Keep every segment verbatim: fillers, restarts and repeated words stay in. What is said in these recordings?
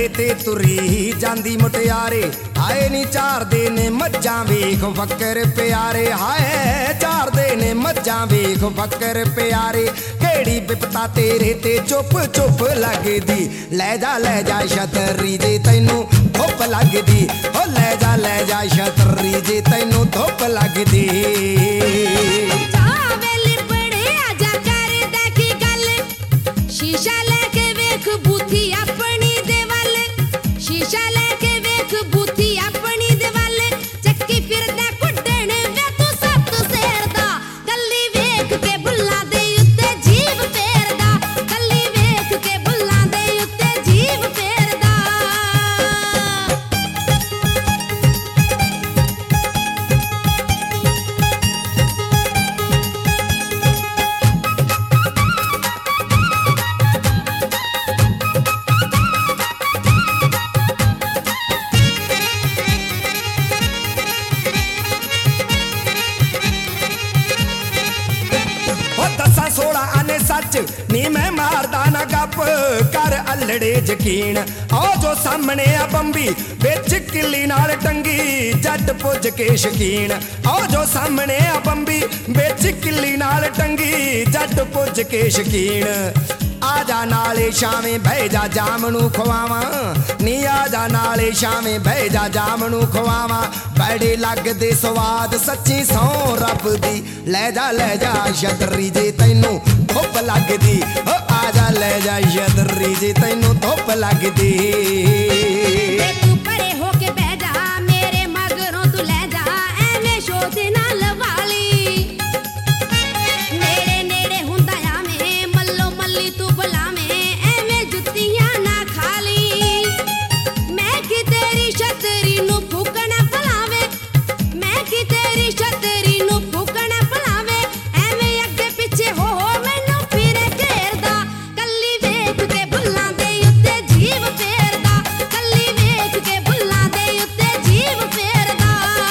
ते तुरी जांदी मुटियारे हाय नी चार दे ने मज्जां वेख फक्कर प्यारे हाय चार दे ने मज्जां वेख फक्कर प्यारे केड़ी बिपता तेरे ते चुप चुप लगदी लै जा लै जा छतरी जे तैनू धुप लगदी ओ लै जा लै जा छतरी जे तैनू धुप लगदी शीशा लेके वेख बूथी अपनी दे वल शीशा लेके वेख बूथी अपनी दे वल चक्की फिरदा कुड्डण वे तू सत सेर दा कल्ली वेख के बुल्लां दे उत्ते जीव फेरदा कल्ली वेख के बुल्लां दे उत्ते जीव फेरदा सोलह आने सच नी मैं मारदा ना गप कर अल्लड़े यकीन आओ जो सामने आ बंबी बिच किल्ली नाल टंगी जट पुज के शकीन आओ जो सामने आ बंबी बिच किल्ली नाल टंगी जट पुज के शकीन आजा नाले शावें बह जा जामनू खवावा नी आजा नाले शावें बह जा जामनू खवावा बड़े लगदे स्वाद सच्ची सौ रब दी लै जा लै जा छतरी जे तैनू धुप लगदी ओ आजा लै जा छतरी जे तैनू धुप लगदी तू परे होके बह जा मेरे मगरों तू लै जा एवें शोध ना लवाली नेड़े नेड़े हुंदा आवें मल्लो मल्ली तू बुलावें एवें जुत्तियां ना खाली मैं कि तेरी छतरी नू फूकना भलावे मैं कि तेरी छतरी नू फूकना भलावे एवें अगे पिछे हो हो मैनू फिरे घेरदा कल्ली वेख के बुल्लां दे उत्ते जीव फेरदा कल्ली वेख के बुल्लां दे उत्ते जीव फेरदा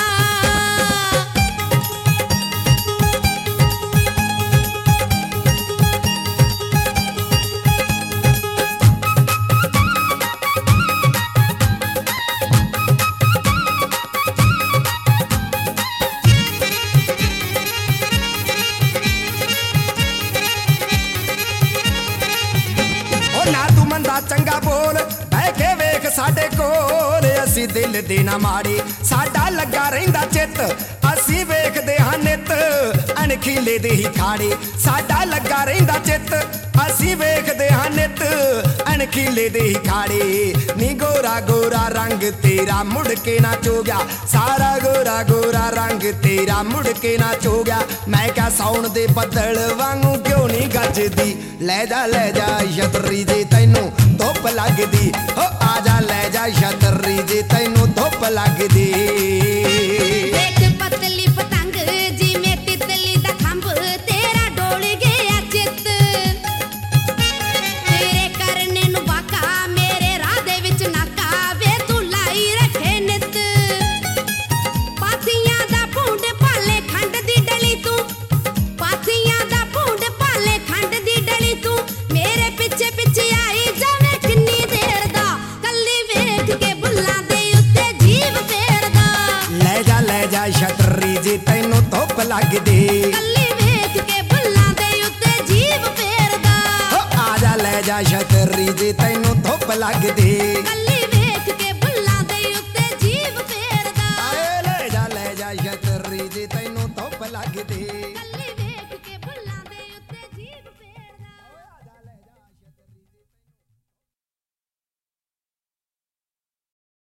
ना तू मंदा चंगा बोल बह के वेख साडे कोल असी दिल दे ना माड़े साडा लगा रहिंदा चित असी वेखदे हां नित अणखीले दे ही खाड़े साडा लगा रहिंदा चित असी वेखदे हां नित अणखीले दे ही खाड़े नी गोरा गोरा रंग तेरा मुड़ के ना चो गया सारा गोरा गोरा रंग तेरा मुड़ के ना चो गया मैं क्या साउण दे बदल वांगू क्यों नहीं गजदी लै जा लै जा छतरी जे तैनू धुप लगदी ओ आजा लै जा छतरी जे तैनू धुप लगदी एक पतली पतंग जिवें तितली दा खंभ तेरा डोल गया चित तेरे करने नू वाका मेरे राह दे विच नाका वे तू लाई रखे नित पाथियां दा भूंड पाले खंड दी डली तू पाथियां दा भूंड पाले खंड दी डली तू मेरे पिछे पिछे आई जावे किन्नी देर दा कल्ली वेख के बुल्लां दे उत्ते जीव फेरदा लै जा लै जा छतरी जे तैनू धुप लगदी कल्ली वेख के बुल्लां दे उत्ते जीव फेरदा ओ आजा लै जा छतरी जे तैनू धुप लगदी कल्ली वेख के बुल्लां दे उत्ते जीव फेरदा आए लै जा लै जा छतरी जे तैनू धुप लगदी।